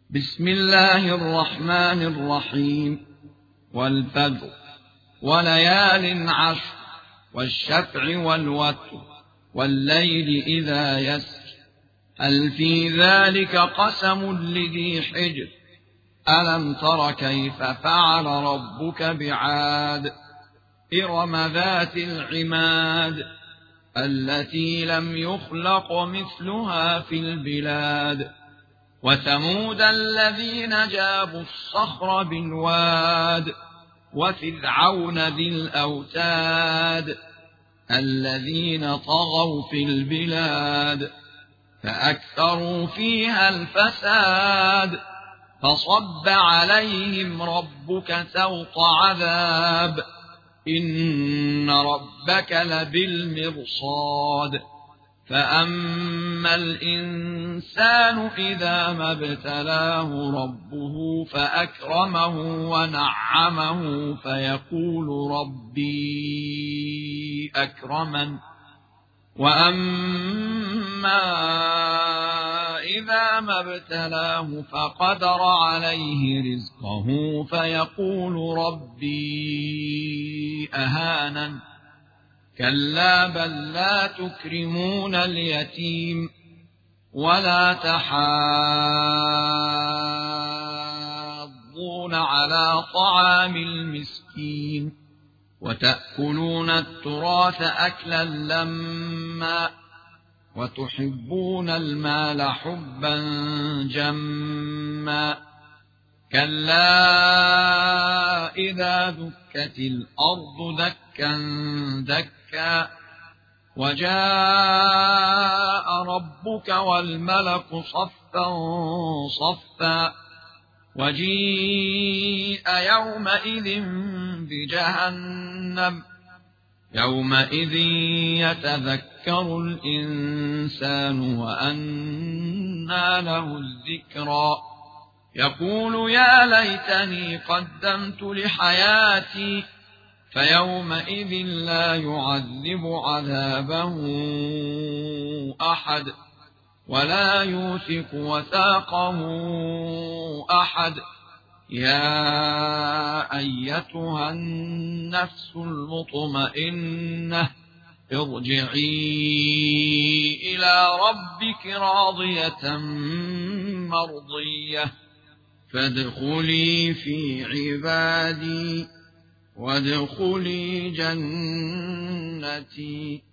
بسم الله الرحمن الرحيم. والفجر وليال عشر والشفع والوتر والليل إذا يسر هل في ذلك قسم لذي حجر ألم تر كيف فعل ربك بعاد إرم ذات العماد التي لم يخلق مثلها في البلاد وثمود الذين جابوا الصخر بالواد وفرعون ذي الأوتاد الذين طغوا في البلاد فأكثروا فيها الفساد فصب عليهم ربك سوط عذاب إن ربك لبالمرصاد فأما الإنسان إذا ما ابتلاه ربه فأكرمه ونعمه فيقول ربي أكرمن وأما إذا ما ابتلاه فقدر عليه رزقه فيقول ربي أهانن كلا بل لا تكرمون اليتيم ولا تحاضون على طعام المسكين وتأكلون التراث أكلا لما وتحبون المال حبا جما كلا إذا دكت الأرض دكا دكا وجاء ربك والملك صفا صفا وجيء يومئذ بجهنم يومئذ يتذكر الإنسان وأنى له الذكرى يقول يا ليتني قدمت لحياتي فيومئذ لا يعذب عذابه أحد ولا يوثق وثاقه أحد يا أيتها النفس المطمئنة ارجعي إلى ربك راضية مرضية فادخلي في عبادي وادخلي جنتي.